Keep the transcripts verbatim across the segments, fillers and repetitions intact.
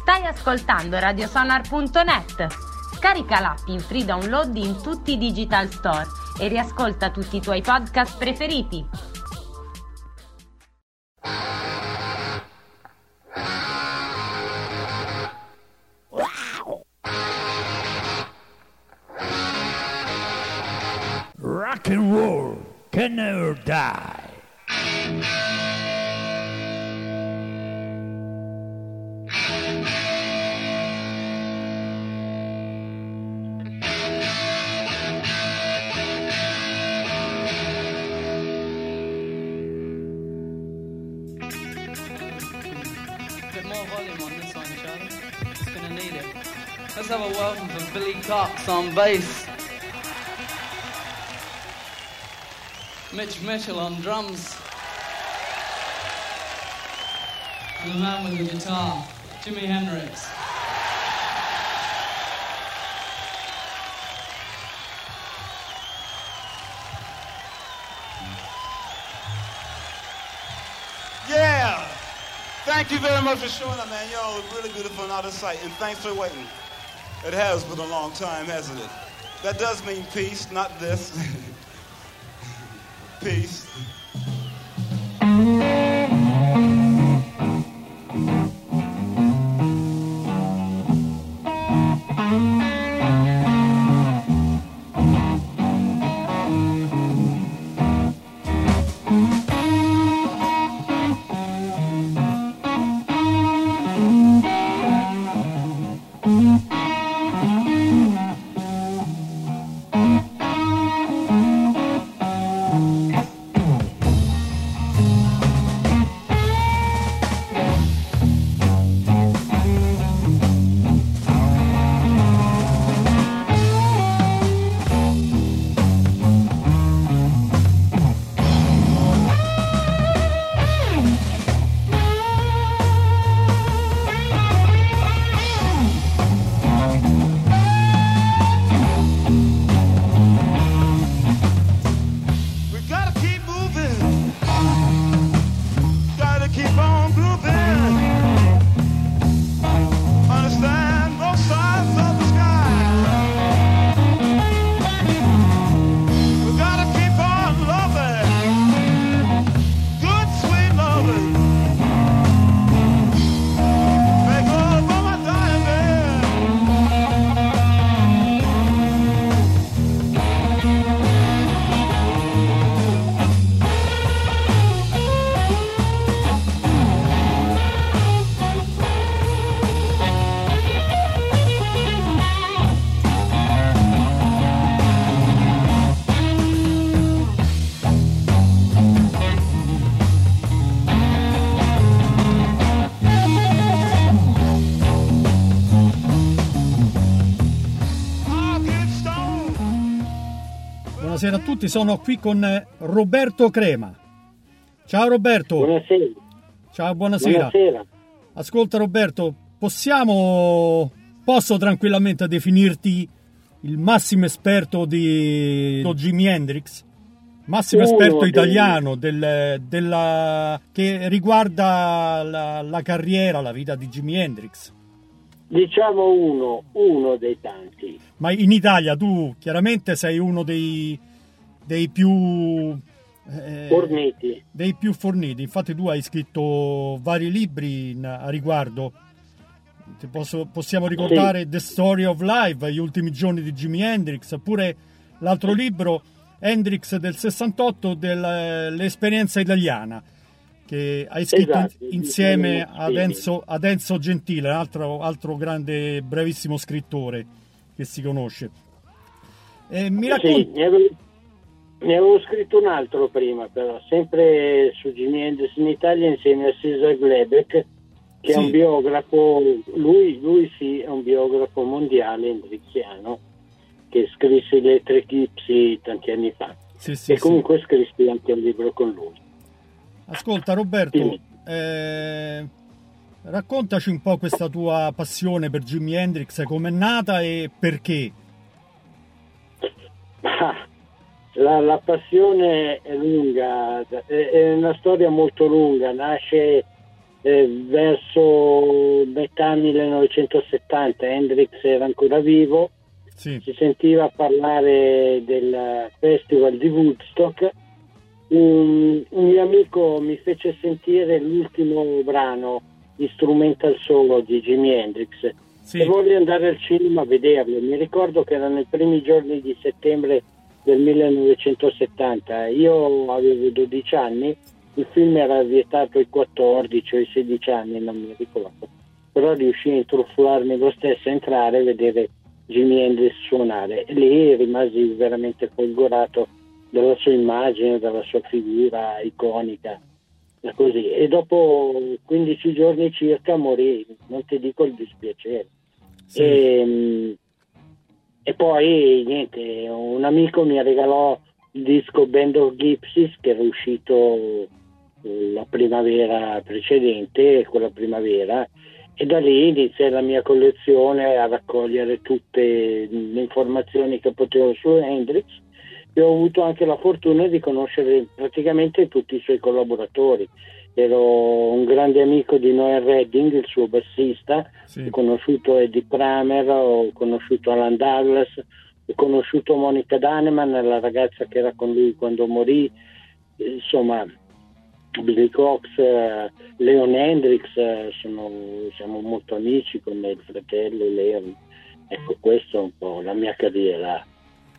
Stai ascoltando radiosonar punto net. Scarica l'app in free download in tutti i digital store e riascolta tutti i tuoi podcast preferiti. Rock and roll can never die. Let's have a welcome from Billy Cox on bass, Mitch Mitchell on drums, and the man with the guitar, Jimi Hendrix. Yeah! Thank you very much for showing up, man. Y'all look really beautiful and out of sight, and thanks for waiting. It has been a long time, hasn't it? That does mean peace, not this. Peace. Buonasera a tutti, sono qui con Roberto Crema. Ciao Roberto. Buonasera. Ciao, buonasera. Buonasera. Ascolta Roberto, possiamo, posso tranquillamente definirti il massimo esperto di Jimi Hendrix? Massimo Uno esperto dei- italiano del, della, che riguarda la, la carriera, la vita di Jimi Hendrix. Diciamo uno, uno dei tanti. Ma in Italia tu chiaramente sei uno dei, dei più eh, Forniti. dei più forniti. Infatti tu hai scritto vari libri in- a riguardo. Ti posso- possiamo ricordare The Story of Life, gli ultimi giorni di Jimi Hendrix, oppure l'altro libro Hendrix del sessantotto, dell'esperienza italiana, che hai scritto Esatto, in- insieme sì. ad Enzo, ad Enzo Gentile, un altro, altro grande, bravissimo scrittore che si conosce. E mi Sì, racconti... ne avevo, ne avevo scritto un altro prima, però, sempre su Jimi Hendrix in Italia insieme a Cesar Glebeck, che Sì. è un biografo, lui, lui sì, è un biografo mondiale hendrixiano, che scrisse le tre eclipsi tanti anni fa. Sì, sì, e sì. comunque scrissi anche un libro con lui. Ascolta Roberto, Dimmi. eh, raccontaci un po' questa tua passione per Jimi Hendrix, com'è nata e perché? Ah, La, la passione è lunga, è, è una storia molto lunga, nasce eh, verso metà millenovecentosettanta Hendrix era ancora vivo, Sì. si sentiva parlare del festival di Woodstock. Un, un mio amico mi fece sentire l'ultimo brano Instrumental Solo di Jimi Hendrix, Sì. e voglio andare al cinema a vederlo. Mi ricordo che erano i primi giorni di settembre del millenovecentosettanta, io avevo dodici anni, il film era vietato ai quattordici o ai sedici anni, non mi ricordo, però riuscii a intrufolarmi lo stesso, a entrare e vedere Jimi Hendrix suonare, e lì rimasi veramente folgorato dalla sua immagine, dalla sua figura iconica, così. E dopo quindici giorni circa morì, non ti dico il dispiacere. Sì. E, e poi niente, un amico mi regalò il disco Band of Gypsies, che era uscito la primavera precedente, quella primavera, e da lì iniziai la mia collezione a raccogliere tutte le informazioni che potevo su Hendrix, e ho avuto anche la fortuna di conoscere praticamente tutti i suoi collaboratori. Ero un grande amico di Noel Redding, il suo bassista, Sì. ho conosciuto Eddie Kramer, ho conosciuto Alan Douglas, ho conosciuto Monica Daneman, la ragazza che era con lui quando morì, insomma Billy Cox, eh, Leon Hendrix, eh, sono, siamo molto amici con il fratello Leon. Ecco, questo è un po' la mia carriera.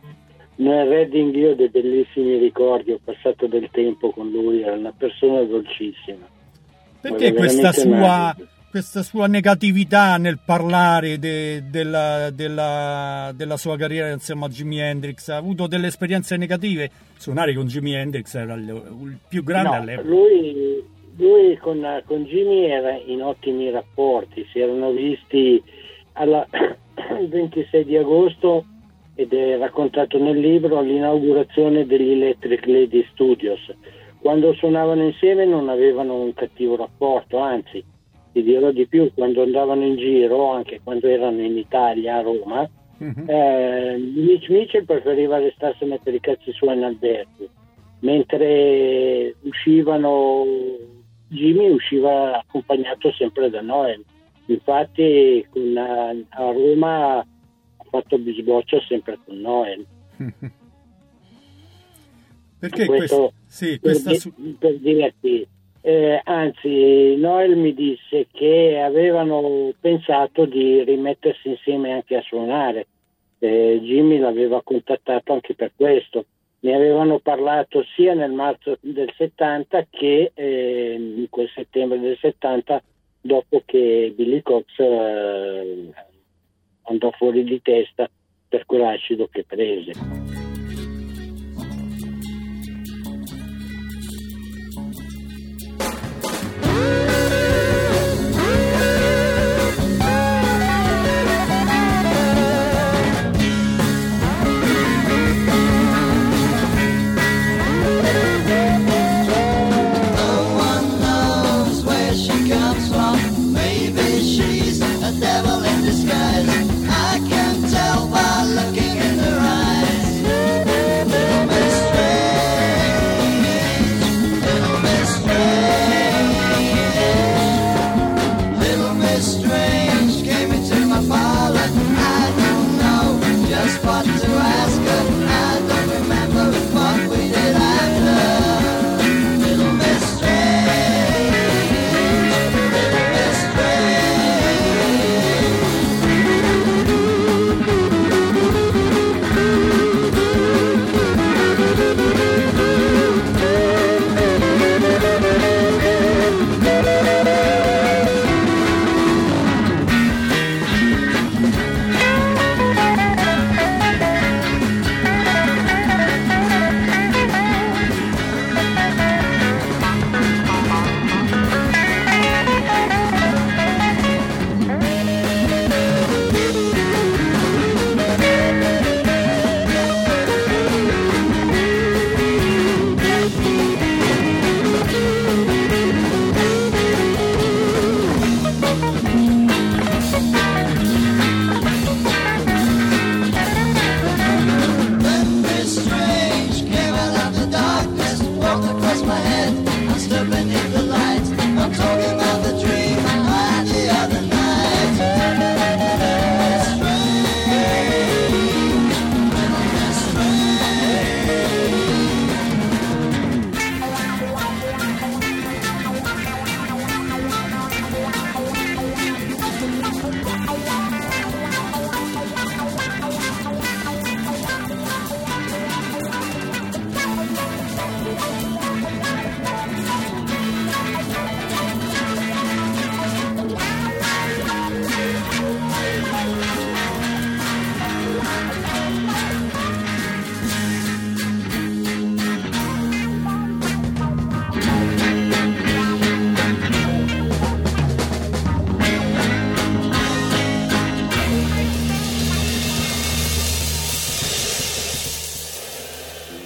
Nel Redding io ho dei bellissimi ricordi, ho passato del tempo con lui, era una persona dolcissima. Perché Era questa veramente sua, una- questa sua negatività nel parlare de- della, della- della sua carriera insieme a Jimi Hendrix? Ha avuto delle esperienze negative? Suonare con Jimi Hendrix era il, il più grande No, all'epoca. lui, lui con, con Jimmy era in ottimi rapporti, si erano visti alla, il ventisei di agosto, ed è raccontato nel libro, all'inaugurazione degli Electric Lady Studios. Quando suonavano insieme non avevano un cattivo rapporto, anzi, ti dirò di più, quando andavano in giro, anche quando erano in Italia, a Roma, Mhm. eh, Mitch Mitchell preferiva restarsene per i cazzi suoi in albergo, mentre uscivano, Jimmy usciva accompagnato sempre da Noel. Infatti con, a, a Roma ha fatto bisboccia sempre con Noel. Perché Questo- questo, sì, Per, questa di- su- per dirti, eh, anzi Noel mi disse che avevano pensato di rimettersi insieme anche a suonare. eh, Jimmy l'aveva contattato anche per questo, ne avevano parlato sia nel marzo del settanta che eh, in quel settembre del settanta, dopo che Billy Cox eh, andò fuori di testa per quell'acido che prese. Devil in disguise. I can tell by looking in her eyes.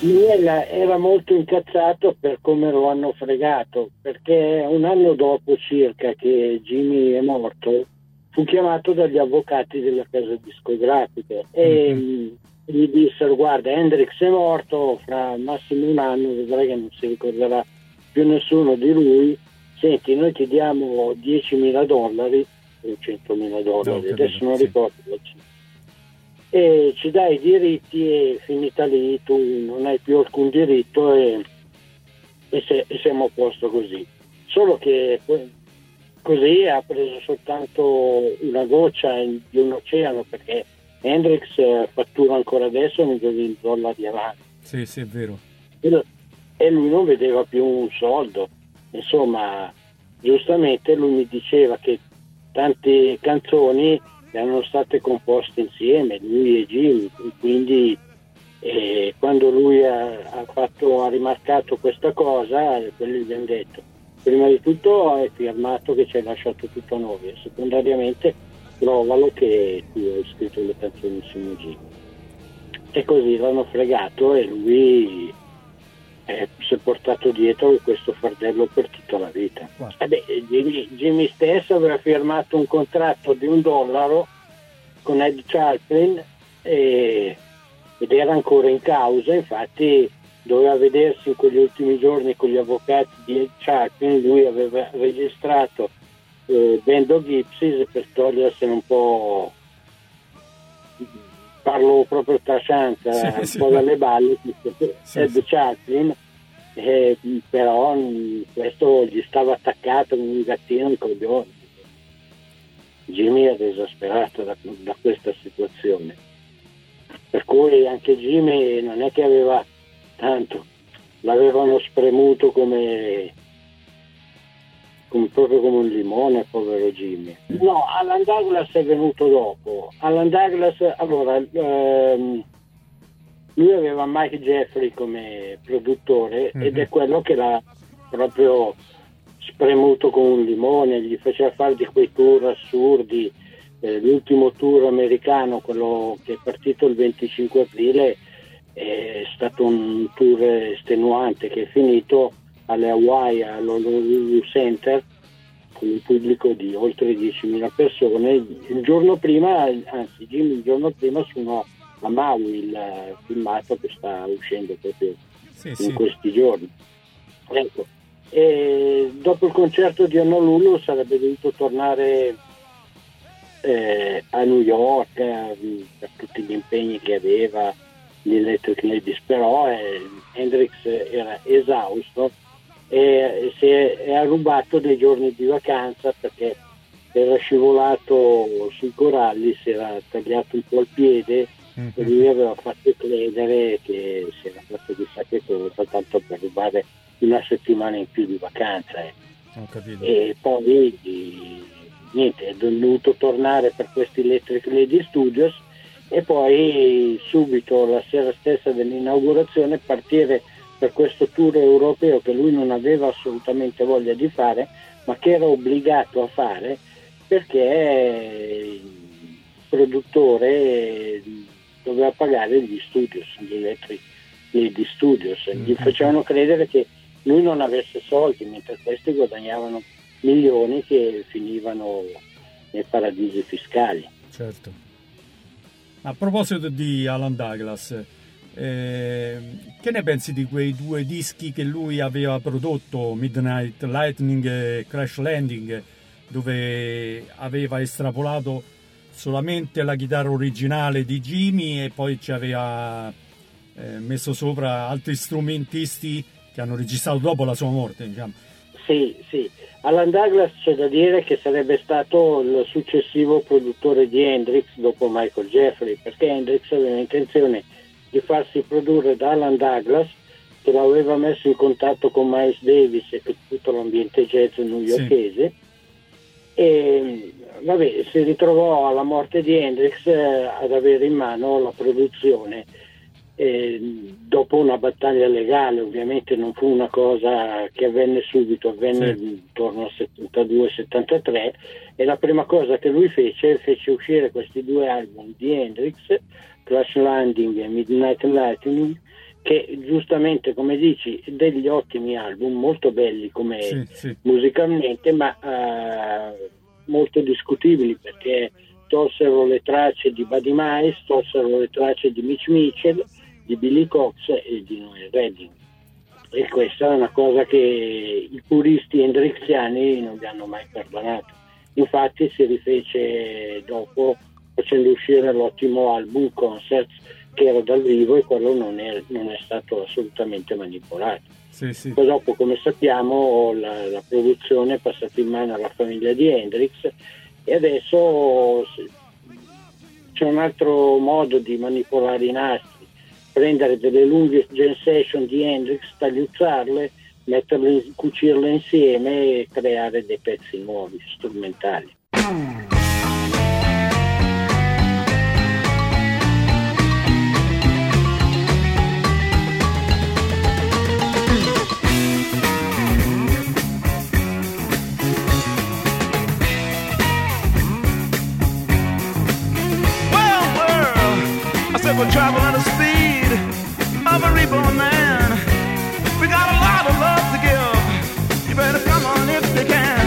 lui era molto incazzato per come lo hanno fregato, perché un anno dopo circa che Jimmy è morto fu chiamato dagli avvocati della casa discografica e mm-hmm. gli dissero: guarda, Hendrix è morto, fra massimo un anno vedrai che non si ricorderà più nessuno di lui, senti, noi ti diamo diecimila dollari o centomila dollari, no, adesso non sì. ricordo, e ci dai i diritti e finita lì, tu non hai più alcun diritto e, e, se, e siamo a posto così. Solo che così ha preso soltanto una goccia di un oceano, perché Hendrix fattura ancora adesso milioni di dollari avanti. Sì, sì, è vero. E lui non vedeva più un soldo. Insomma, giustamente lui mi diceva che tante canzoni erano state composte insieme, lui e Jimmy, quindi eh, quando lui ha, ha, fatto, ha rimarcato questa cosa, quelli gli hanno detto: prima di tutto hai firmato che ci hai lasciato tutto a noi, e secondariamente provalo che tu hai scritto le canzoni insieme a Jimmy. E così l'hanno fregato e lui eh, si è portato dietro questo fardello per tutta la vita. Eh beh, Jimmy, Jimmy stesso aveva firmato un contratto di un dollaro con Ed Chaplin e, ed era ancora in causa, infatti doveva vedersi in quegli ultimi giorni con gli avvocati di Ed Chaplin. Lui aveva registrato eh, Band of Gypsies per togliersene un po', parlo proprio trasciante, sì, un sì, po' dalle balle, sì, Ed sì. Chaplin, eh, però mh, questo gli stava attaccato come un gattino in coglione. Jimmy era esasperato da, da questa situazione, per cui anche Jimmy non è che aveva tanto, l'avevano spremuto come, come proprio come un limone, povero Jimmy. No, Alan Douglas è venuto dopo. Alan Douglas, allora, ehm, lui aveva Mike Jeffrey come produttore, mm-hmm. ed è quello che l'ha proprio spremuto come un limone, gli faceva fare di quei tour assurdi. Eh, l'ultimo tour americano, quello che è partito il venticinque aprile, è stato un tour estenuante che è finito alle Hawaii all'Honolulu Center con un pubblico di oltre diecimila persone. Il giorno prima, anzi Jimmy il giorno prima suonò a Maui, il filmato che sta uscendo proprio sì, in sì. questi giorni. Ecco. E dopo il concerto di Honolulu sarebbe dovuto tornare eh, a New York eh, per tutti gli impegni che aveva, gli Electric Ladies, però eh, Hendrix era esausto e si è, è ha rubato dei giorni di vacanza perché era scivolato sui coralli, si era tagliato un po' il piede mm-hmm. e lui aveva fatto credere che si era fatto chissà che cosa, tanto per rubare una settimana in più di vacanza. Eh. Ho capito. E poi niente, è dovuto tornare per questi Electric Lady Studios e poi subito la sera stessa dell'inaugurazione partire per questo tour europeo che lui non aveva assolutamente voglia di fare, ma che era obbligato a fare perché il produttore doveva pagare gli studios, gli Electric Lady Studios, mm-hmm. gli facevano credere che lui non avesse soldi, mentre questi guadagnavano milioni che finivano nei paradisi fiscali. Certo. A proposito di Alan Douglas, eh, che ne pensi di quei due dischi che lui aveva prodotto, Midnight Lightning e Crash Landing, dove aveva estrapolato solamente la chitarra originale di Jimmy e poi ci aveva eh, messo sopra altri strumentisti che hanno registrato dopo la sua morte, diciamo. Sì, sì. Alan Douglas c'è da dire che sarebbe stato il successivo produttore di Hendrix dopo Michael Jeffrey, perché Hendrix aveva intenzione di farsi produrre da Alan Douglas, che l'aveva messo in contatto con Miles Davis e con tutto l'ambiente jazz newyorkese. Sì. E vabbè, si ritrovò alla morte di Hendrix eh, ad avere in mano la produzione. E dopo una battaglia legale, ovviamente non fu una cosa che avvenne subito, avvenne sì. intorno al settantadue settantatré, e la prima cosa che lui fece fece uscire questi due album di Hendrix, Crash Landing e Midnight Lightning, che giustamente, come dici, degli ottimi album, molto belli come Sì, sì. musicalmente, ma eh, molto discutibili, perché tolsero le tracce di Buddy Miles, tolsero le tracce di Mitch Mitchell, di Billy Cox e di Noel Redding, e questa è una cosa che i puristi hendrixiani non vi hanno mai perdonato. Infatti si rifece dopo, facendo uscire l'ottimo album Concerts, che era dal vivo, e quello non è, non è stato assolutamente manipolato. Sì, sì. Poi dopo, come sappiamo, la, la produzione è passata in mano alla famiglia di Hendrix, e adesso c'è un altro modo di manipolare i nastri: prendere delle lunghe jam session di Hendrix, tagliuzzarle, metterle, cucirle insieme e creare dei pezzi nuovi, strumentali. We're traveling at the speed of a reborn man. We got a lot of love to give. You better come on if you can.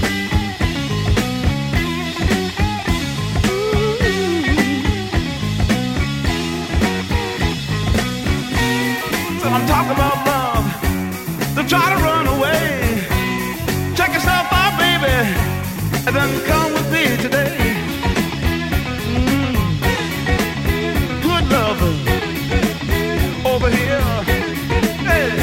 So I'm talking about love. Don't try to run away. Check yourself out, baby, and then come with me today. Over here, hey.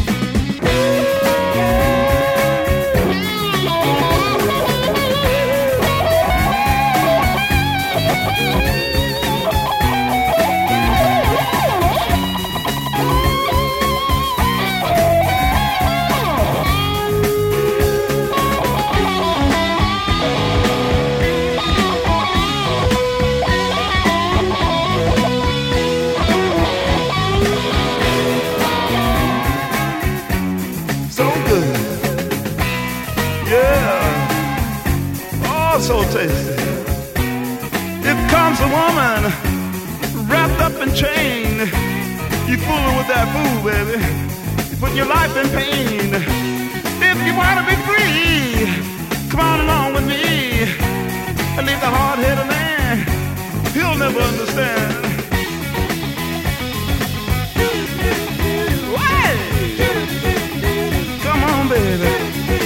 So tasty. Here comes a woman wrapped up in chain. You fooling with that fool, baby. You're putting your life in pain. If you want to be free, come on along with me and leave the hard-headed man. He'll never understand. Hey! Come on, baby.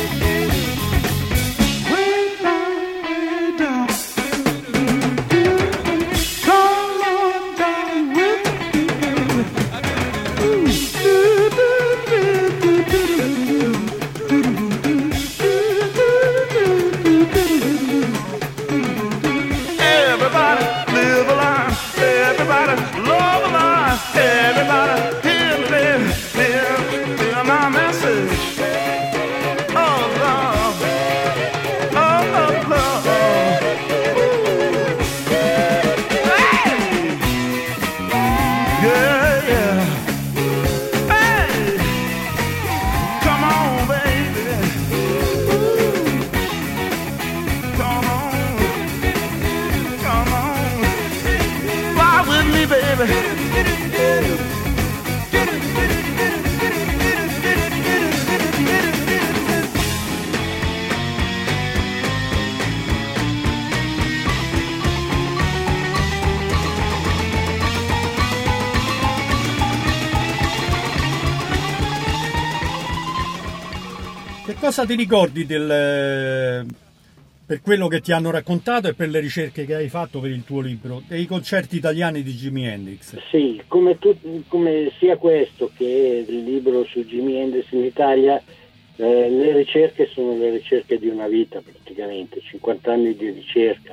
Cosa ti ricordi del, per quello che ti hanno raccontato e per le ricerche che hai fatto per il tuo libro, dei concerti italiani di Jimi Hendrix? Sì, come, tu, come sia questo che il libro su Jimi Hendrix in Italia, eh, le ricerche sono le ricerche di una vita praticamente, cinquanta anni di ricerca.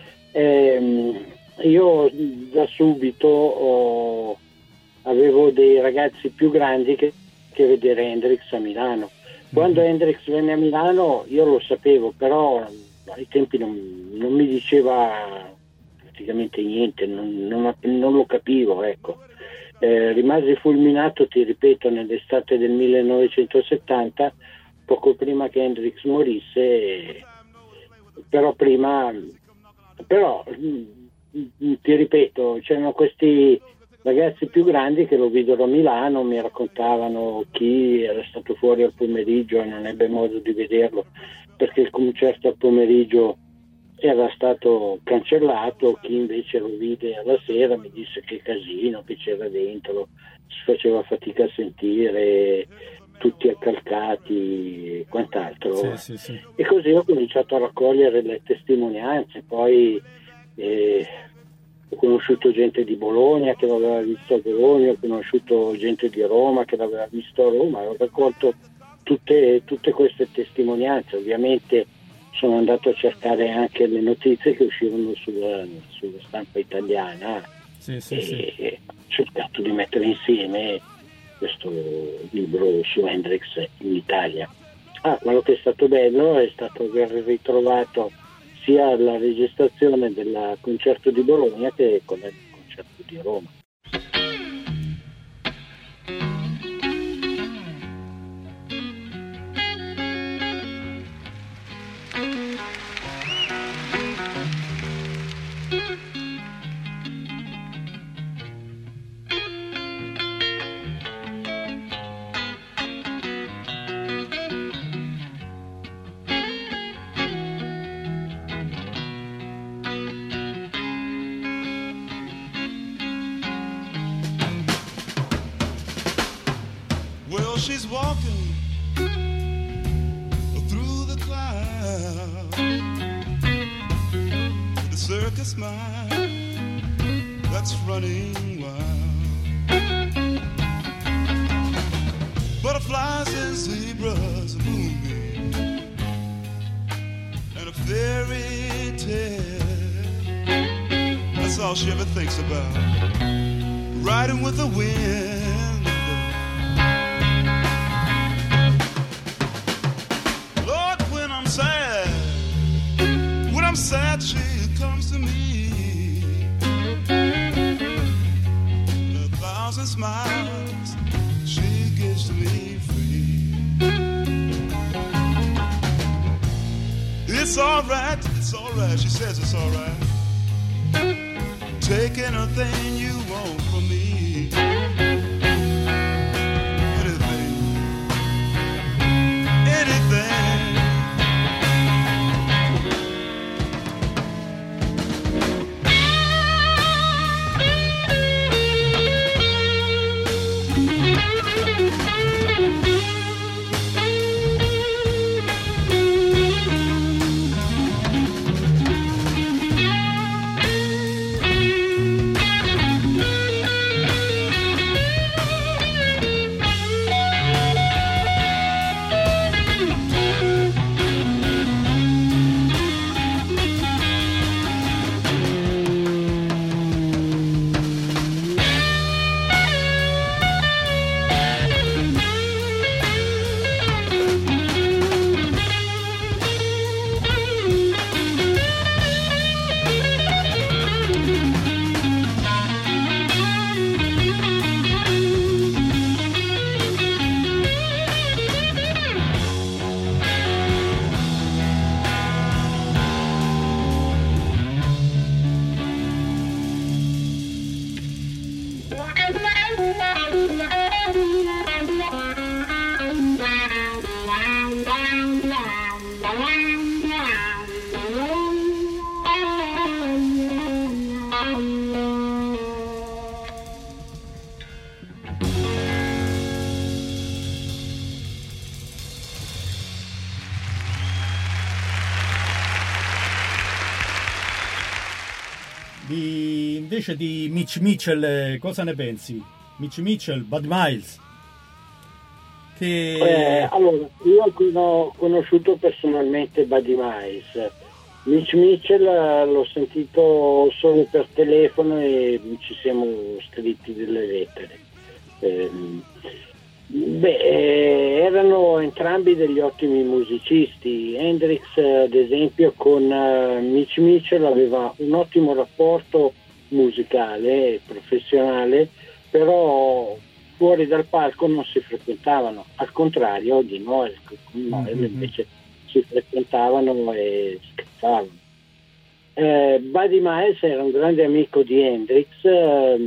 Eh, io da subito oh, avevo dei ragazzi più grandi che, che vedere Hendrix a Milano. Quando Hendrix venne a Milano io lo sapevo, però ai tempi non, non mi diceva praticamente niente, non, non, non lo capivo, ecco. Eh, rimasi fulminato, ti ripeto, nell'estate del millenovecentosettanta, poco prima che Hendrix morisse, però prima, però ti ripeto, c'erano questi ragazzi più grandi che lo videro a Milano mi raccontavano, chi era stato fuori al pomeriggio e non ebbe modo di vederlo perché il concerto al pomeriggio era stato cancellato, chi invece lo vide alla sera mi disse che casino che c'era dentro, si faceva fatica a sentire, tutti accalcati e quant'altro. Sì, sì, sì. E così ho cominciato a raccogliere le testimonianze, poi eh, ho conosciuto gente di Bologna che l'aveva visto a Bologna, ho conosciuto gente di Roma che l'aveva visto a Roma, ho raccolto tutte, tutte queste testimonianze. Ovviamente sono andato a cercare anche le notizie che uscivano sulla, sulla stampa italiana, sì, sì, e sì. ho cercato di mettere insieme questo libro su Hendrix in Italia. Ah, quello che è stato bello è stato aver ritrovato sia la registrazione del concerto di Bologna che quella del concerto di Roma. Well, she's walking through the clouds, the circus mind that's running wild. Butterflies and zebras, a moonbeam, and a fairy tale. That's all she ever thinks about, riding with the wind. I'm sad she comes to me, a thousand smiles she gives to me free. It's alright, it's alright, she says it's alright, take anything you want from me, anything, anything. Di, invece di Mitch Mitchell, eh, cosa ne pensi? Mitch Mitchell, Buddy Miles. Che... Eh, allora, io ho conosciuto personalmente Buddy Miles. Mitch Mitchell l'ho sentito solo per telefono e ci siamo scritti delle lettere. Eh, beh, eh, erano entrambi degli ottimi musicisti. Hendrix, ad esempio, con uh, Mitch Mitchell aveva un ottimo rapporto musicale e professionale, però fuori dal palco non si frequentavano, al contrario di Noel, con Noel mm-hmm. invece si frequentavano e scherzavano. Eh, Buddy Miles era un grande amico di Hendrix, eh,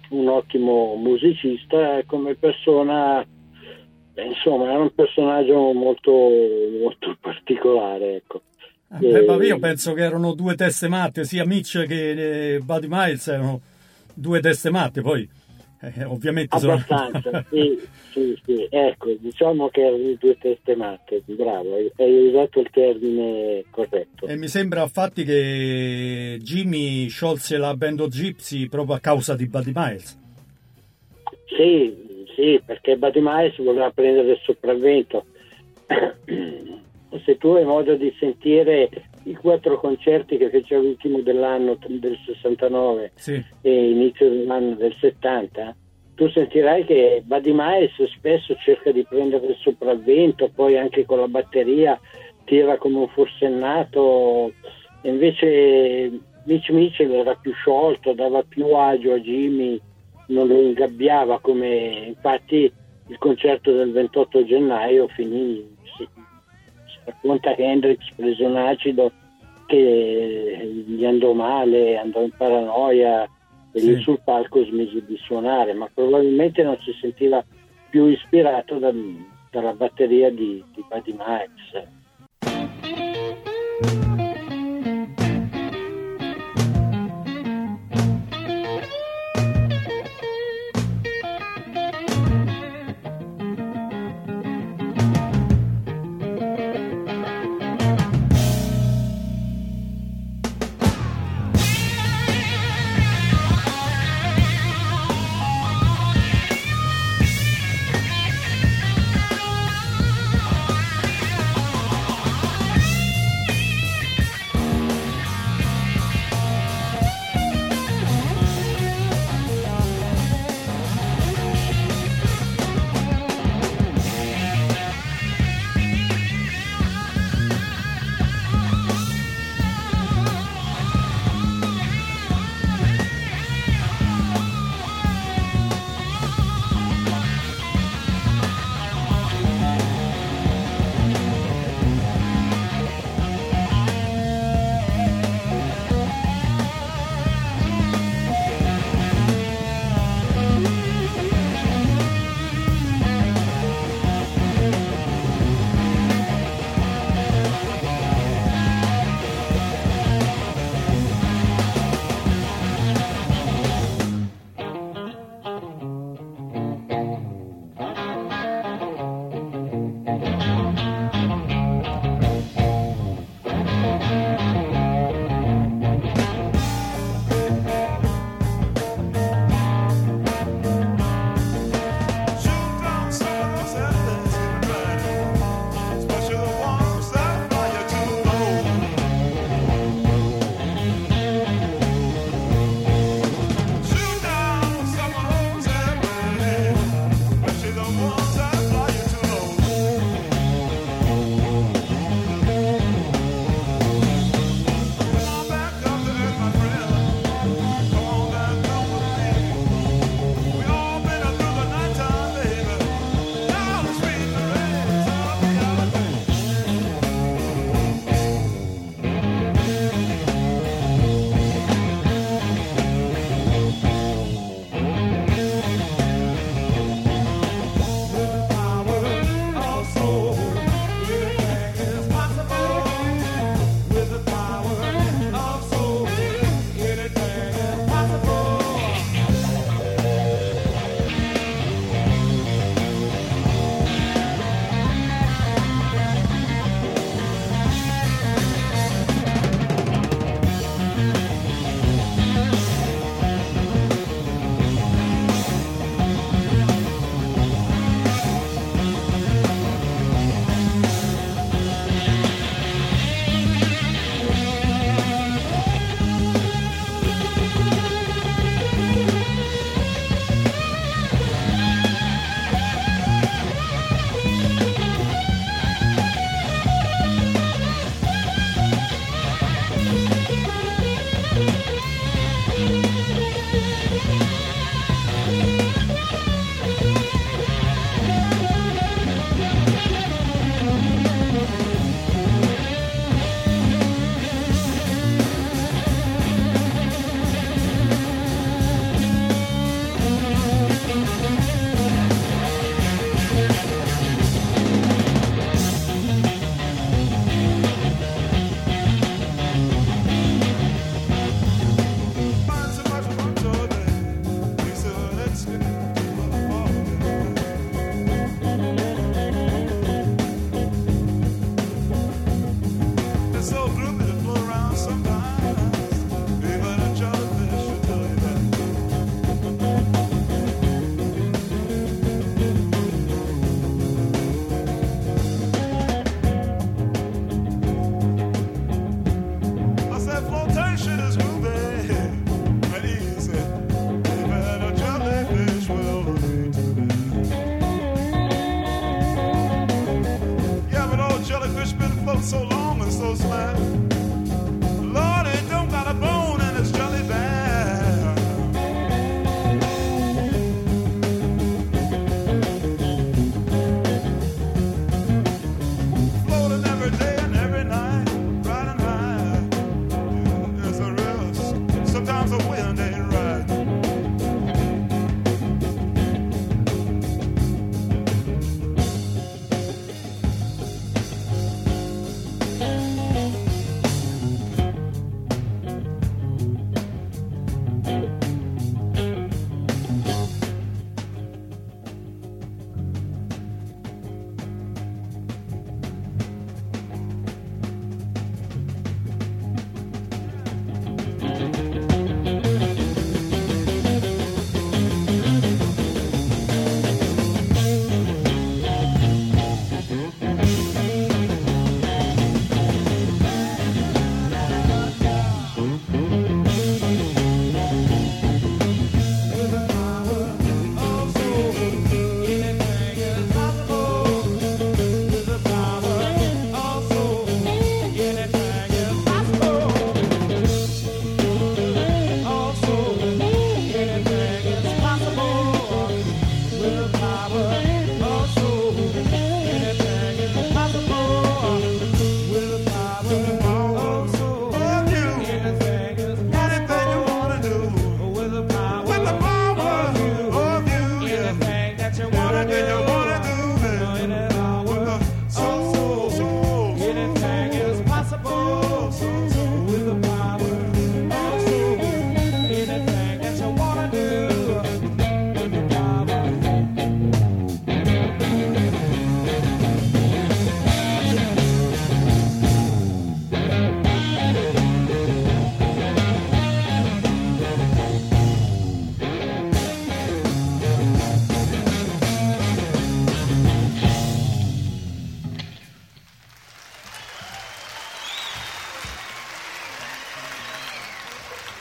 un ottimo musicista, come persona, beh, insomma, era un personaggio molto, molto particolare, ecco. Eh, beh, ma io penso che erano due teste matte, sia Mitch che eh, Buddy Miles erano due teste matte, poi eh, ovviamente abbastanza, sono... sì, sì, sì, ecco, diciamo che erano due teste matte, bravo, hai, hai usato il termine corretto. E mi sembra infatti che Jimmy sciolse la Band of Gypsy proprio a causa di Buddy Miles. Sì, sì, perché Buddy Miles voleva prendere il sopravvento. Se tu hai modo di sentire i quattro concerti che fece l'ultimo dell'anno del sessantanove, sì, e inizio dell'anno del settanta, tu sentirai che Buddy Miles spesso cerca di prendere il sopravvento, poi anche con la batteria tira come un forsennato, e invece Mitch Mitchell era più sciolto, dava più agio a Jimmy, non lo ingabbiava, come infatti il concerto del ventotto gennaio finì. Sì. Racconta che Hendrix prese un acido che gli andò male, andò in paranoia e sì, lì sul palco smise di suonare, ma probabilmente non si sentiva più ispirato da, dalla batteria di, di Buddy Miles.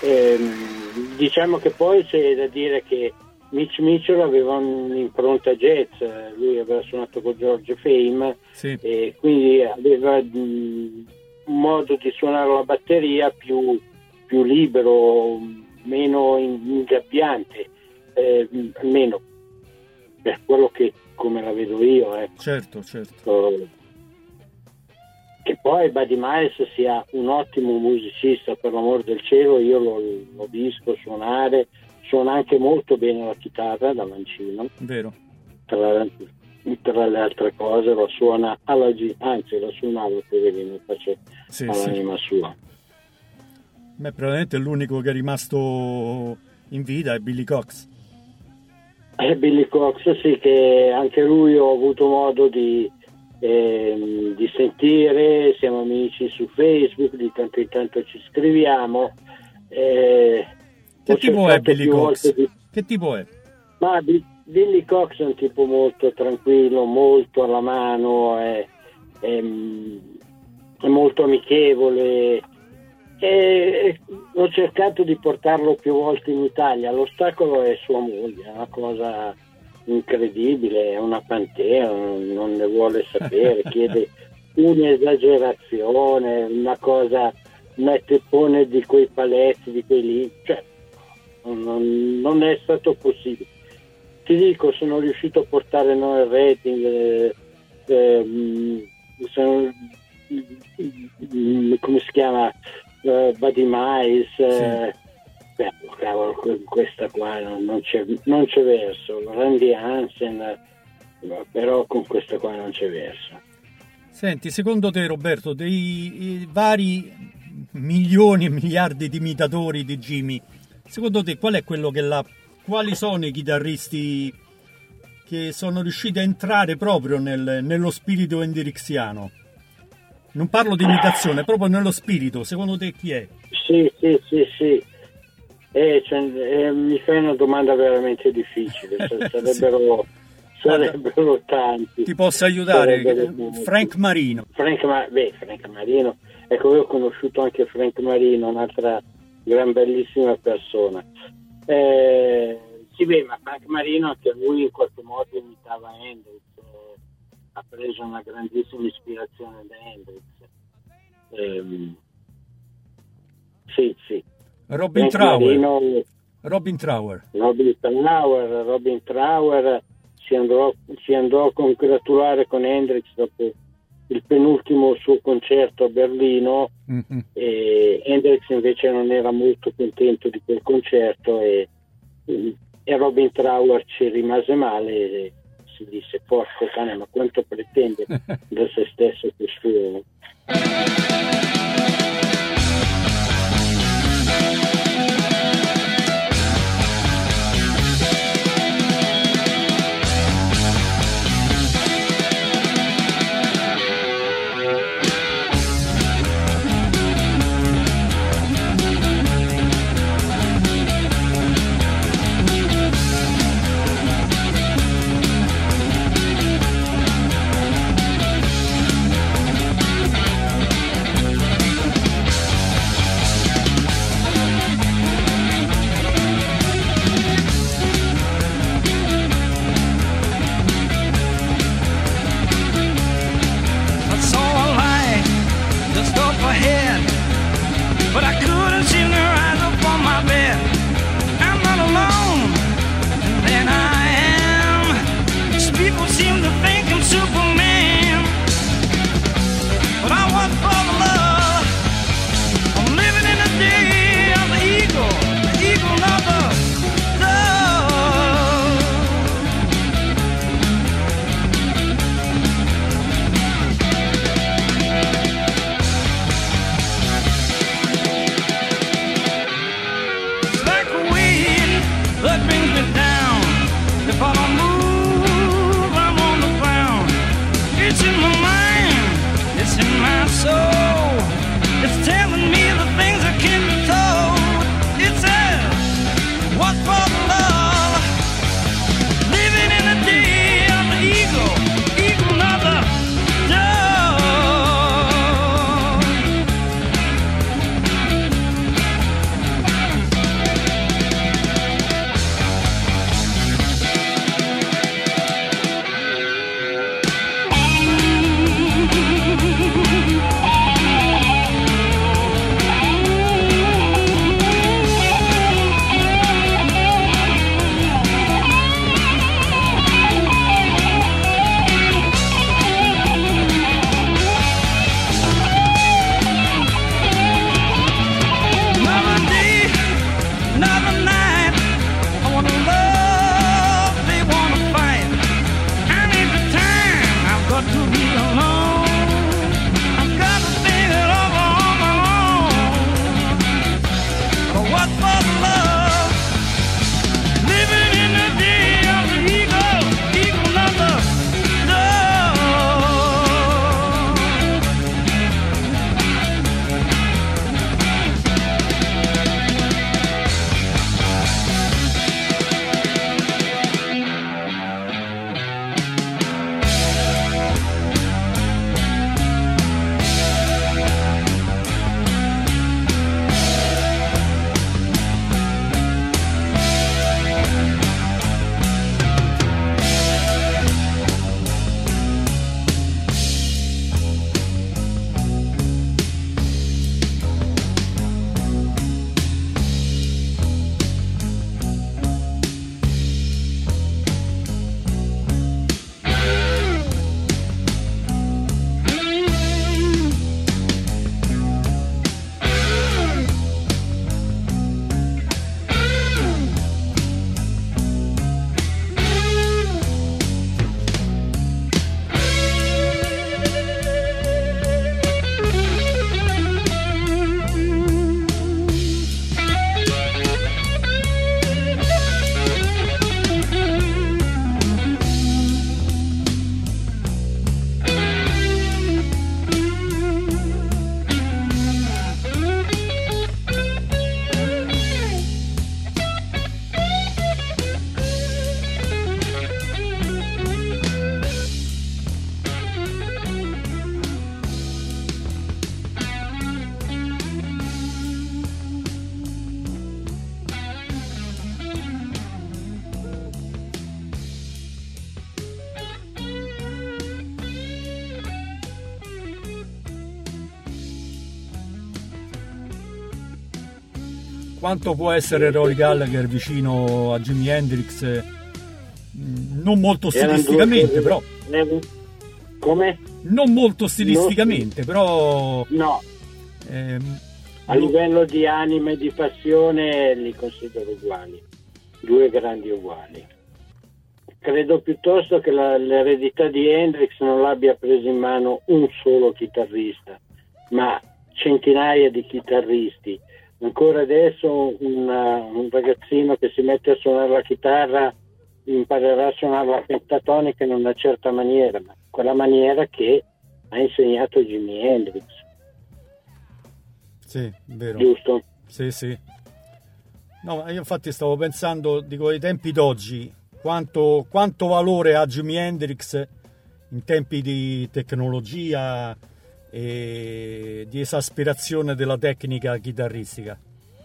ehm, diciamo che poi c'è da dire che Mitch Mitchell aveva un'impronta jazz, lui aveva suonato con George Fame, sì. E quindi aveva mh, un modo di suonare la batteria più, più libero, meno ingabbiante, eh, almeno per quello che come la vedo io, ecco. Certo, certo. So, che poi Buddy Miles sia un ottimo musicista, per l'amor del cielo, io l'ho, l'ho visto suonare, suona anche molto bene la chitarra da mancino. Vero. Tra, tra le altre cose lo suona alla G, anzi lo suonava poverino, face sì, all'anima sì. sua. Beh, probabilmente l'unico che è rimasto in vita è Billy Cox. E Billy Cox, sì, che anche lui ho avuto modo di, eh, di sentire, siamo amici su Facebook, di tanto in tanto ci scriviamo. Eh, che tipo è Billy Cox? Di... Che tipo è? Ma Billy Cox è un tipo molto tranquillo, molto alla mano, è, è, è molto amichevole. E ho cercato di portarlo più volte in Italia. L'ostacolo è sua moglie, è una cosa incredibile, è una pantera, non ne vuole sapere, chiede un'esagerazione, una cosa, mette, pone di quei paletti, di quei lì, cioè non, non è stato possibile. Ti dico, sono riuscito a portare Noel rating, eh, eh, sono, come si chiama? Uh, Buddy Miles, sì. uh, beh, cavolo, questa qua non, non, c'è, non c'è verso. Randy Hansen, uh, però con questa qua non c'è verso. Senti, secondo te, Roberto, dei vari milioni e miliardi di imitatori di Jimmy, secondo te qual è quello che l'ha? Quali sono i chitarristi che sono riusciti a entrare proprio nel, nello spirito hendrixiano? Non parlo di imitazione, proprio nello spirito. Secondo te chi è? Sì, sì, sì, sì. Eh, cioè, eh, mi fai una domanda veramente difficile. Sarebbero, sì. sarebbero tanti. Ti posso aiutare? Frank Marino. Frank, Ma- beh, Frank Marino. Ecco, io ho conosciuto anche Frank Marino, un'altra gran bellissima persona. Eh, sì, beh, ma Frank Marino anche lui in qualche modo imitava Hendrix. Ha preso una grandissima ispirazione da Hendrix. Ehm, sì, sì. Robin Trower. Robin Trower. Robin Trower. Robin Trower si andò, si andò a congratulare con Hendrix dopo il penultimo suo concerto a Berlino. Mm-hmm. E Hendrix invece non era molto contento di quel concerto e, e Robin Trower ci rimase male e si disse: porco cane, ma quanto pretende da se stesso quest'uomo. That brings me down. If I don't move, I'm on the ground. quanto può essere Rory Gallagher vicino a Jimi Hendrix, non molto stilisticamente, però. Come? Non molto stilisticamente, no. però. No. Ehm, a livello di anima e di passione li considero uguali, due grandi uguali. Credo piuttosto che la, l'eredità di Hendrix non l'abbia presa in mano un solo chitarrista, ma centinaia di chitarristi. Ancora adesso una, un ragazzino che si mette a suonare la chitarra imparerà a suonare la pentatonica in una certa maniera, ma quella maniera che ha insegnato Jimi Hendrix. Sì, vero. Giusto? Sì, sì. No, io infatti stavo pensando, dico, ai tempi d'oggi, quanto, quanto valore ha Jimi Hendrix in tempi di tecnologia e di esasperazione della tecnica chitarristica.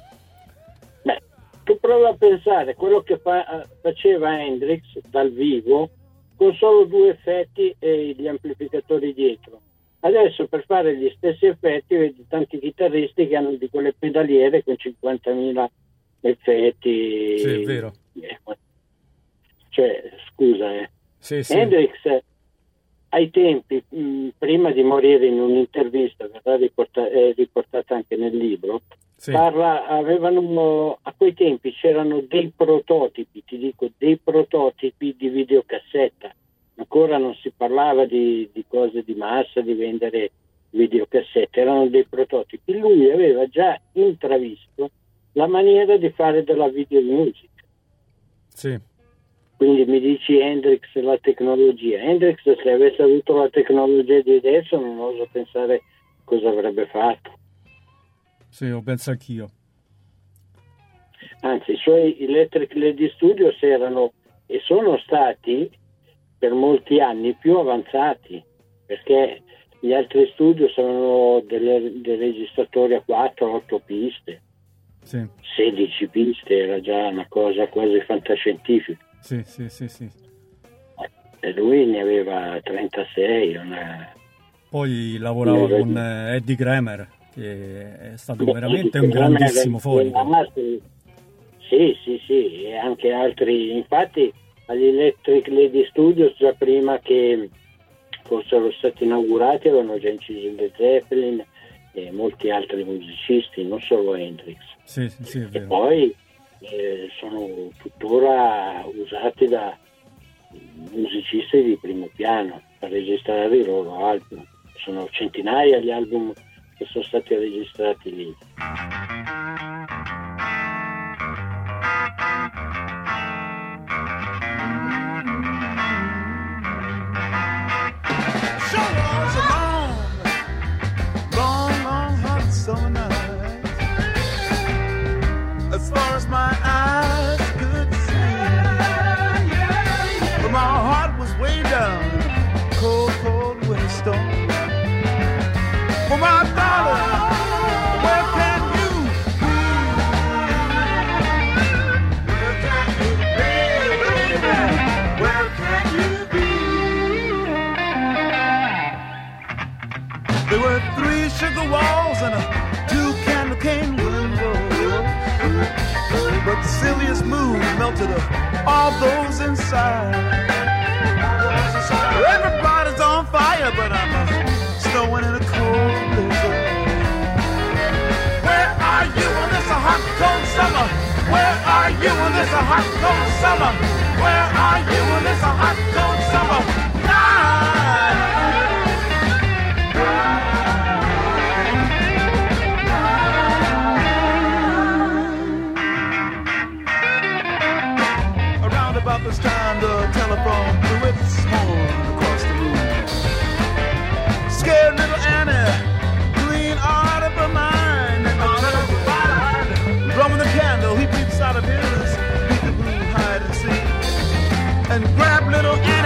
Beh, tu prova a pensare quello che fa, faceva Hendrix dal vivo con solo due effetti e gli amplificatori dietro. Adesso per fare gli stessi effetti vedi tanti chitarristi che hanno di quelle pedaliere con cinquantamila effetti. Sì, è vero. Cioè, scusa, eh. Sì, sì. Hendrix ai tempi, mh, prima di morire, in un'intervista, verrà riportata, è riportata anche nel libro, sì. Parla, avevano, a quei tempi c'erano dei prototipi, ti dico, dei prototipi di videocassetta. Ancora non si parlava di, di cose di massa, di vendere videocassette, erano dei prototipi. Lui aveva già intravisto la maniera di fare della videomusic. Sì. Quindi mi dici Hendrix e la tecnologia. Hendrix, se avesse avuto la tecnologia di adesso, non oso pensare cosa avrebbe fatto. Sì, lo penso anch'io. Anzi, i suoi Electric Lady Studios erano e sono stati per molti anni più avanzati, perché gli altri studios avevano delle, dei registratori a quattro otto piste, sì. sedici piste, era già una cosa quasi fantascientifica. Sì, sì, sì, sì. E lui ne aveva trentasei. Una... Poi lavorava ne con aveva... Eddie Kramer, che è stato Beh, veramente Eddie un grandissimo fonico. Sì, sì, sì, e anche altri. Infatti agli Electric Lady Studios, già prima che fossero stati inaugurati, avevano già inciso il Zeppelin e molti altri musicisti, non solo Hendrix. Sì, sì, sì, è vero. E poi eh, sono tuttora usati da musicisti di primo piano per registrare i loro album. Sono centinaia gli album che sono stati registrati lì. Summer night, as far as my eyes could see, but my heart was way down, cold, cold winter storm. For my darling, where can you be? Where can you be, baby? Where can you be? There were three sugar walls and a two candle cane window, but the silliest mood melted all those inside. Everybody's on fire, but I'm snowing in a cold blizzard. Where are you in this hot cold summer? Where are you in this hot cold summer? Where are you in this hot cold summer night? About this time, the telephone blew its horn across the room. Scared little Annie, clean out of her mind, out of her mind. Drumming the candle, he peeps out of his peekaboo hide and seek, and grabbed little Annie.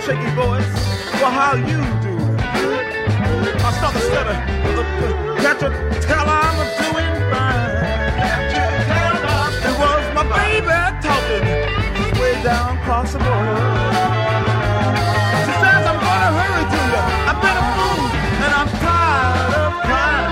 shaky voice. Well, how you do? I start to stutter. Can't you tell I'm doing fine? It was my baby talking way down across the border. She says I'm gonna hurry to you. I've been a fool and I'm tired of crying.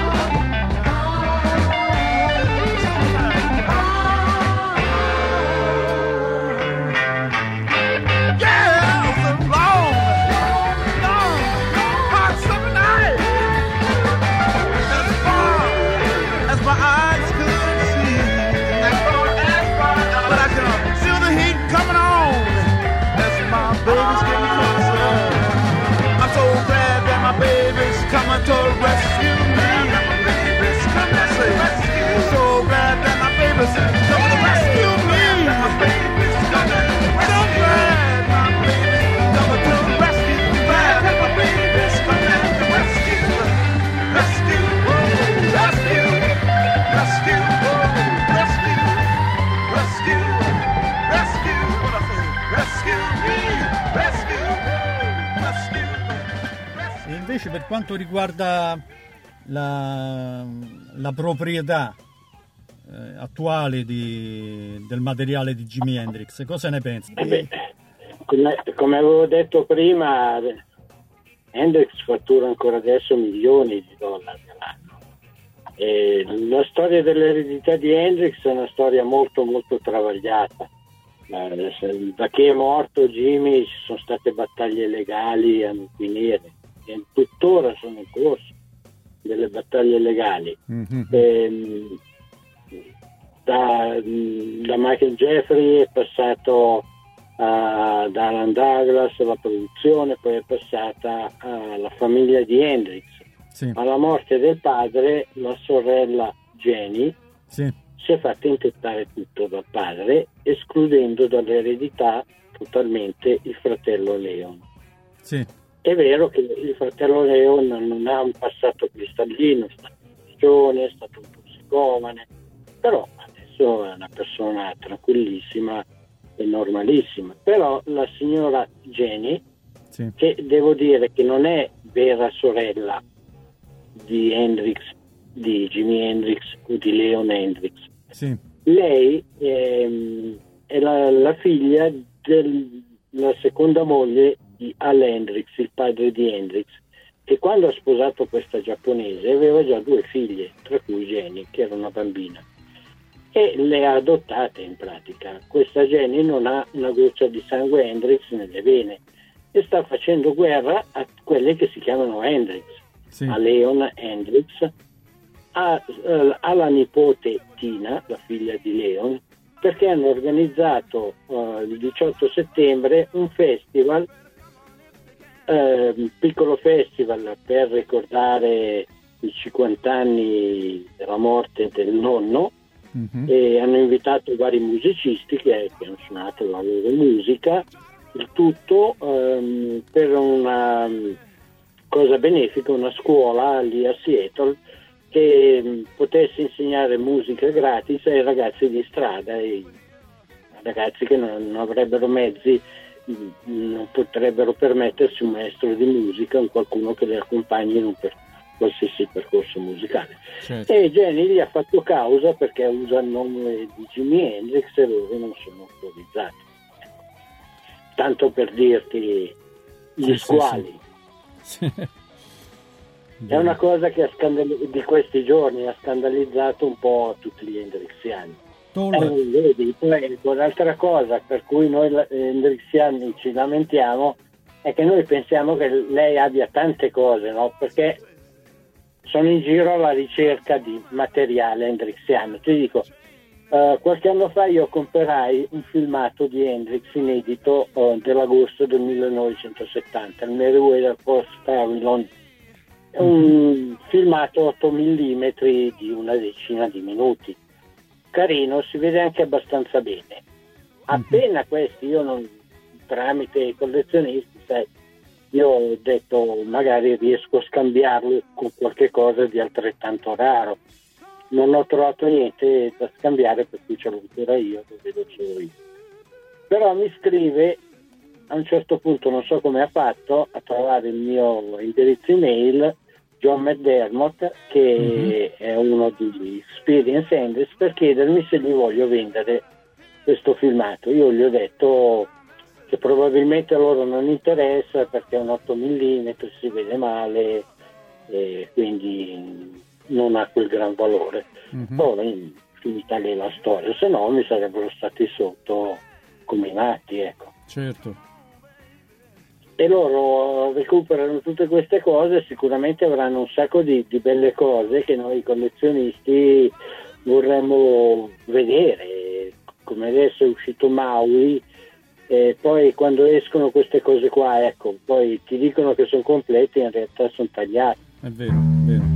Baby's getting closer. I'm so glad that my baby's coming to rescue me. Baby's coming to rescue. I'm so glad that my baby's coming to rescue me. My baby's coming to rescue. So glad my baby's coming to rescue. Glad that my baby's coming to rescue. Rescue, rescue, rescue, rescue, rescue, rescue. What I say? Rescue me. E invece per quanto riguarda la, la proprietà eh, attuale di, del materiale di Jimi Hendrix, cosa ne pensi? Eh beh, come, come avevo detto prima, Hendrix fattura ancora adesso milioni di dollari all'anno. E la storia dell'eredità di Hendrix è una storia molto molto travagliata. Da che è morto Jimmy ci sono state battaglie legali a non finire e tuttora sono in corso delle battaglie legali. Mm-hmm. E, da, da Michael Jeffrey è passato a, da Alan Douglas la produzione, poi è passata alla famiglia di Hendrix. Sì. Alla morte del padre la sorella Jenny sì. si è fatta intestare tutto dal padre, escludendo dall'eredità totalmente il fratello Leon. Sì. È vero che il fratello Leon non ha un passato cristallino, è stato giovane, è stato un tossicomane, però adesso è una persona tranquillissima e normalissima. Però la signora Jenny, sì. che devo dire che non è vera sorella di Hendrix, di Jimi Hendrix o di Leon Hendrix, sì. lei è, è la, la figlia della seconda moglie di Al Hendrix, il padre di Hendrix, che quando ha sposato questa giapponese aveva già due figlie, tra cui Jenny, che era una bambina, e le ha adottate in pratica. Questa Jenny non ha una goccia di sangue Hendrix nelle vene e sta facendo guerra a quelle che si chiamano Hendrix, sì. a Leon Hendrix, a, alla nipote Tina, la figlia di Leon, perché hanno organizzato uh, il diciotto settembre un festival, uh, un piccolo festival per ricordare i cinquanta anni della morte del nonno, mm-hmm. e hanno invitato vari musicisti che, che hanno suonato la loro musica, il tutto um, per una cosa benefica, una scuola lì a Seattle che potesse insegnare musica gratis ai ragazzi di strada, ai ragazzi che non, non avrebbero mezzi, non potrebbero permettersi un maestro di musica o qualcuno che li accompagni in un per, qualsiasi percorso musicale. Certo. E Jenny gli ha fatto causa perché usa il nome di Jimi Hendrix e loro non sono autorizzati. Tanto per dirti gli sì, squali. Sì, sì. È una cosa che ha scandal- di questi giorni ha scandalizzato un po' tutti gli hendrixiani. Eh, vedi, poi un'altra cosa per cui noi hendrixiani ci lamentiamo è che noi pensiamo che lei abbia tante cose, no? Perché sono in giro alla ricerca di materiale hendrixiano. Ti dico, uh, qualche anno fa io comperai un filmato di Hendrix inedito uh, dell'agosto del millenovecentosettanta, il Meriwether Post Pavilion. Un filmato otto millimetri di una decina di minuti, carino, si vede anche abbastanza bene. Appena questi, io non, tramite i collezionisti, sai, io ho detto magari riesco a scambiarlo con qualche cosa di altrettanto raro. Non ho trovato niente da scambiare, per cui ce l'ho ancora io, lo vedo solo io. Però mi scrive a un certo punto non so come ha fatto a trovare il mio indirizzo email, John McDermott, che mm-hmm. è uno di Experience Hendrix, per chiedermi se gli voglio vendere questo filmato. Io gli ho detto che probabilmente a loro non interessa perché è un otto millimetri, si vede male e quindi non ha quel gran valore. Mm-hmm. Poi finita lì la storia, se no mi sarebbero stati sotto come i matti, ecco. Certo. E loro recuperano tutte queste cose, sicuramente avranno un sacco di, di belle cose che noi collezionisti vorremmo vedere, come adesso è uscito Maui, e poi quando escono queste cose qua, ecco, poi ti dicono che sono completi, in realtà sono tagliati. È vero, è vero.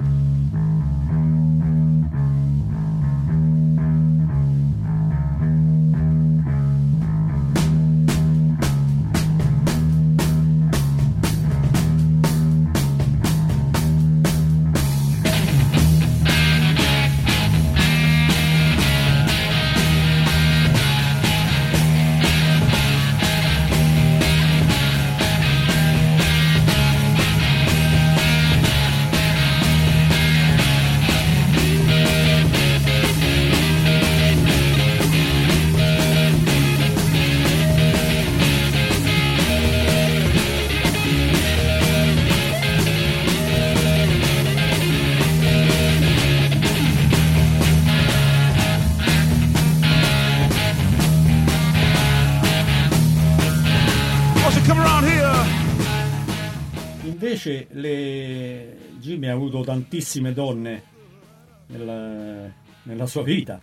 Invece le... Jimmy ha avuto tantissime donne nella, nella sua vita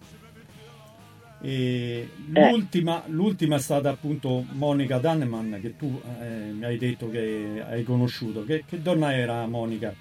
e l'ultima, l'ultima è stata appunto Monica Dannemann, che tu eh, mi hai detto che hai conosciuto. Che, che donna era Monica?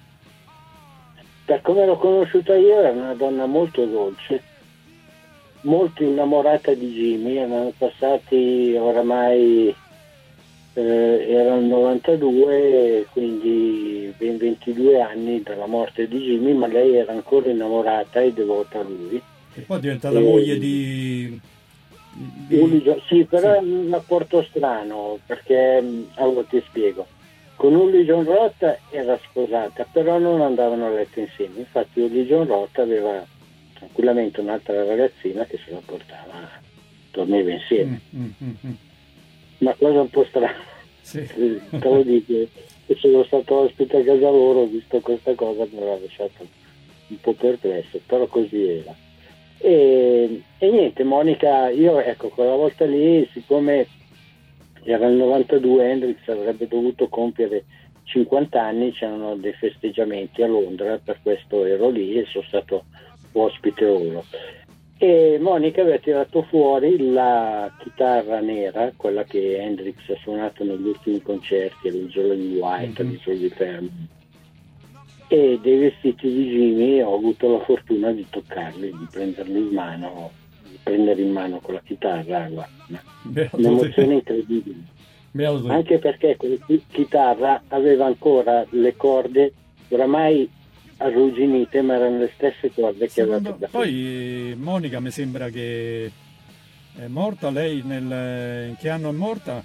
Per come l'ho conosciuta io era una donna molto dolce, molto innamorata di Jimmy. Erano passati oramai Eh, era il novantadue, quindi ben ventidue anni dalla morte di Jimmy, ma lei era ancora innamorata e devota a lui. E poi è diventata e... moglie di... di... Uli... Sì, però sì. È un rapporto strano, perché allora ti spiego. Con Uli John Roth era sposata, però non andavano a letto insieme. Infatti Uli John Roth aveva tranquillamente un'altra ragazzina che se la portava, dormiva insieme. Mm, mm, mm, mm. Una cosa un po' strana, sì. Te lo dico, che sono stato ospite a casa loro, ho visto questa cosa, mi aveva lasciato un po' perplesso, però così era. E, e niente, Monica, io ecco, quella volta lì, siccome era il novantadue, Hendrix avrebbe dovuto compiere cinquanta anni, c'erano dei festeggiamenti a Londra, per questo ero lì e sono stato ospite loro. E Monica aveva tirato fuori la chitarra nera, quella che Hendrix ha suonato negli ultimi concerti all'Isola di White, mm-hmm. all'Isola di Fermo, e dei vestiti di Jimmy. Ho avuto la fortuna di toccarli, di prenderli in mano, di prendere in mano con la chitarra, guarda, un'emozione incredibile. Anche perché quella chitarra aveva ancora le corde oramai arrugginite, ma erano le stesse corde che aveva toccato. Poi Monica mi sembra che è morta lei nel... in che anno è morta?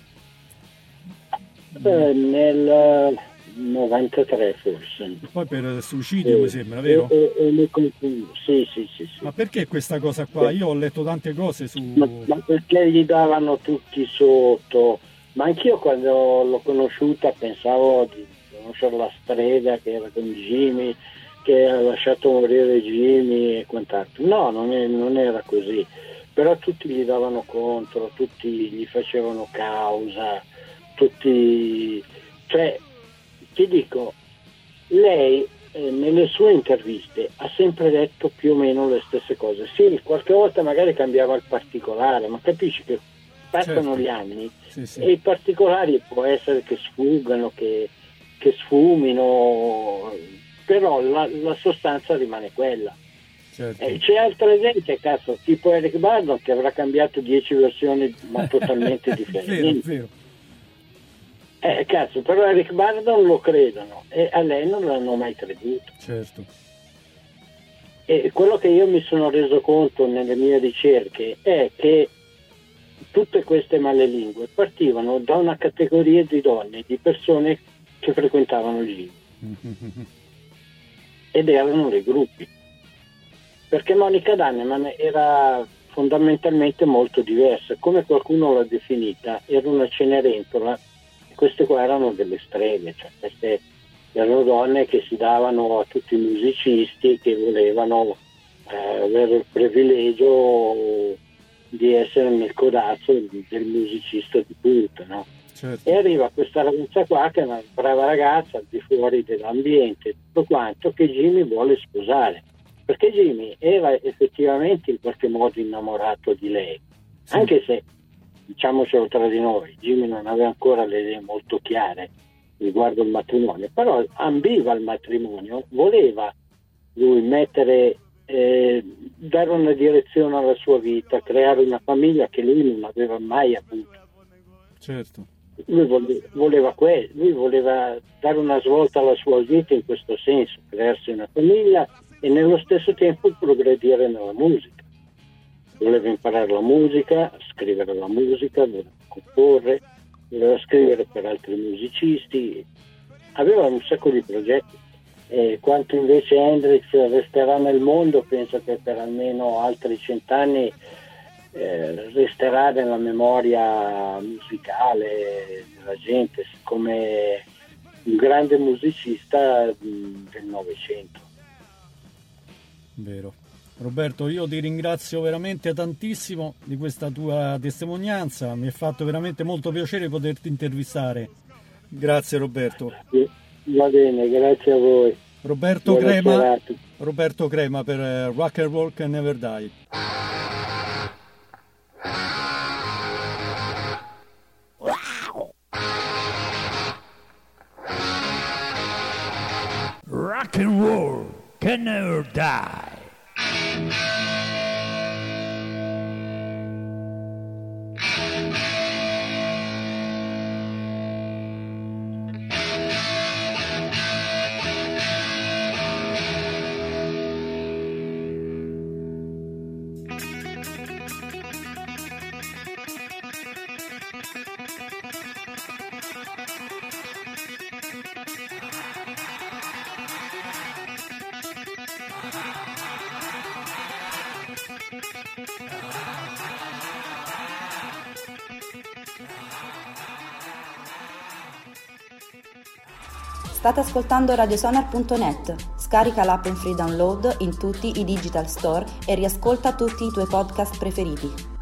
Eh, nel novantatré forse. Poi per suicidio eh, mi sembra, vero? Eh, eh, eh, sì, sì, sì, sì. Ma perché questa cosa qua? Io ho letto tante cose su... Ma, ma perché gli davano tutti sotto? Ma anch'io quando l'ho conosciuta pensavo di conoscere la strega che era con Jimmy, che ha lasciato morire Jimmy e quant'altro. No, non, è, non era così. Però tutti gli davano contro, tutti gli facevano causa, tutti... Cioè, ti dico, lei eh, nelle sue interviste ha sempre detto più o meno le stesse cose. Sì, qualche volta magari cambiava il particolare, ma capisci che passano certo. gli anni sì, sì. E i particolari può essere che sfuggano, che, che sfumino, però la, la sostanza rimane quella. Certo. Eh, c'è altra gente, cazzo, tipo Eric Burdon, che avrà cambiato dieci versioni ma totalmente differenti. Vero, vero. Eh, cazzo, però Eric Burdon lo credono e a lei non l'hanno mai creduto. Certo. E quello che io mi sono reso conto nelle mie ricerche è che tutte queste malelingue partivano da una categoria di donne, di persone che frequentavano il Jimmy. Ed erano le gruppi. Perché Monica Dannemann era fondamentalmente molto diversa. Come qualcuno l'ha definita, era una Cenerentola. Queste qua erano delle streghe, cioè queste erano donne che si davano a tutti i musicisti, che volevano eh, avere il privilegio di essere nel codazzo del musicista di punta, no? Certo. E arriva questa ragazza qua che è una brava ragazza al di fuori dell'ambiente, tutto quanto, che Jimmy vuole sposare, perché Jimmy era effettivamente in qualche modo innamorato di lei, sì. Anche se, diciamocelo tra di noi, Jimmy non aveva ancora le idee molto chiare riguardo il matrimonio, però ambiva al matrimonio, voleva lui mettere eh, dare una direzione alla sua vita, creare una famiglia che lui non aveva mai avuto. Certo. Lui voleva, voleva que- lui voleva dare una svolta alla sua vita in questo senso, crearsi una famiglia e nello stesso tempo progredire nella musica. Voleva imparare la musica, scrivere la musica, voleva comporre, voleva scrivere per altri musicisti, aveva un sacco di progetti. E quanto invece Hendrix resterà nel mondo, penso che per almeno altri cent'anni eh, resterà nella memoria musicale della gente come un grande musicista del Novecento. Vero. Roberto, io ti ringrazio veramente tantissimo di questa tua testimonianza, mi è fatto veramente molto piacere poterti intervistare. Grazie Roberto. Sì, va bene, grazie a voi. Roberto Buona Crema, serata. Roberto Crema per uh, Rock and Roll Can Never Die. Rock and roll can never die. State ascoltando radiosonar punto net. Scarica l'app in free download in tutti i digital store e riascolta tutti i tuoi podcast preferiti.